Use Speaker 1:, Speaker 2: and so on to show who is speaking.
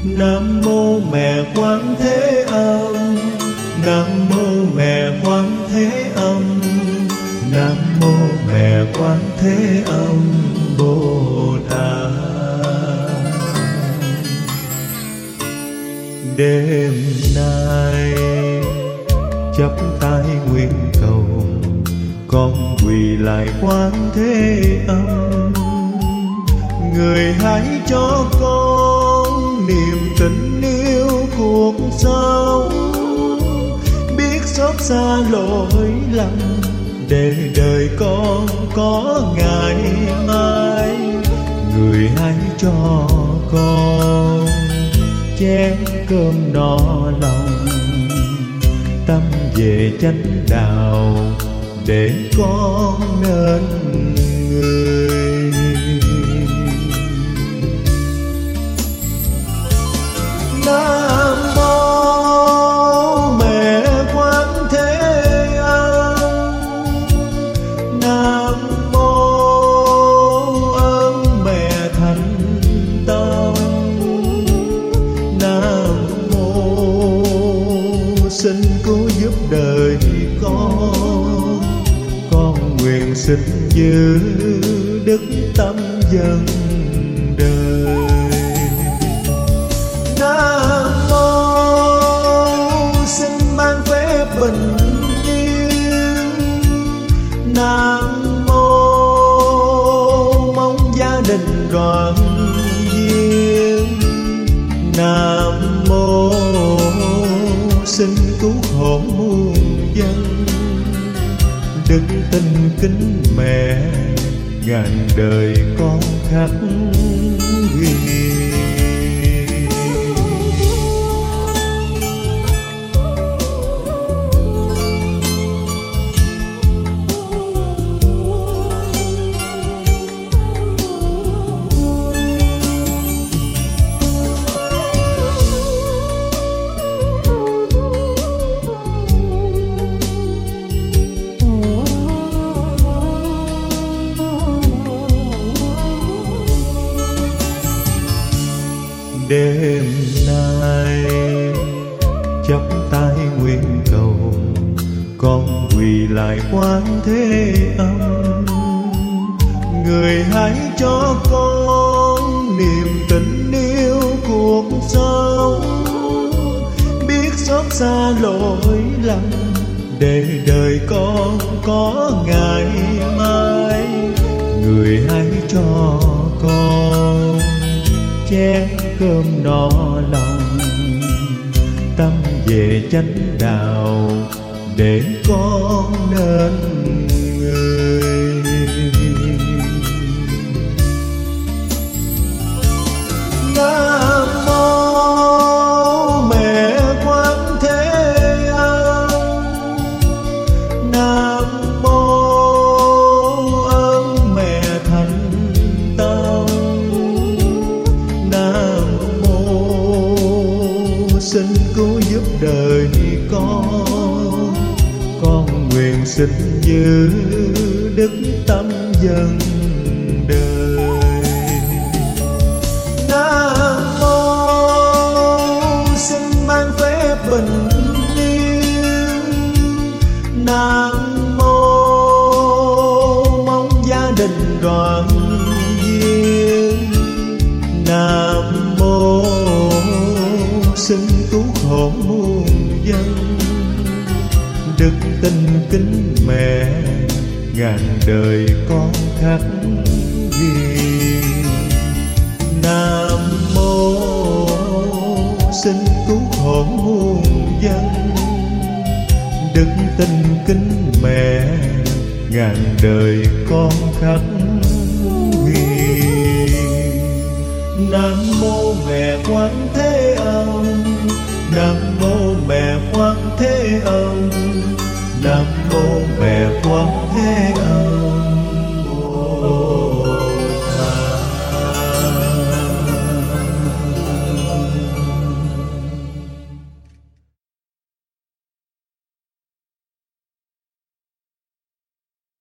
Speaker 1: Nam mô mẹ Quán Thế Âm, Nam mô mẹ Quán Thế Âm, Nam mô mẹ Quán Thế Âm Bồ Tát. Đêm nay chắp tay nguyện cầu, con quỳ lại Quán Thế Âm. Người hãy cho con niềm tình yêu cuộc sống, biết xót xa lỗi lầm để đời con có ngày mai. Người hãy cho con chén cơm no lòng, tâm về chánh đạo để con nên người. Nam mô mẹ Quán Thế Âm, Nam mô ơn mẹ Thánh Tâm, Nam mô xin cứu giúp đời con nguyện xin giữ đức tâm dân đời. Nam mô xin ban phép bình yên, Nam mô mong gia đình đoàn viên, Nam mô xin cứu khổ muôn dân. Đức tin kính mẹ ngàn đời con khắc ghi. Đêm nay chắp tay nguyện cầu, con quỳ lại Quán Thế Âm. Người hãy cho con niềm tình yêu cuộc sống, biết xót xa lỗi lầm để đời con có ngày mai. Người hãy cho con chén cơm no lòng, tâm về chánh đạo để con nên người. Nam mô mẹ Quán Thế Âm, Nam mô ơn mẹ Thánh Tâm, Nam mô xin cứu giúp đời con nguyện xin giữ đức tâm dân đời. Nam mô xin ban phép bình yên, Nam mô mong gia đình đoàn viên, Nam mô xin cứu khổ muôn dân. Đức tin kính mẹ ngàn đời con khắc ghi. Nam mô xin cứu khổ muôn dân. Đức tin kính mẹ ngàn đời con khắc ghi. Nam mô mẹ Quán Thế Âm, Nam mô mẹ Quán Thế Âm, Nam mô mẹ Quán Thế Âm.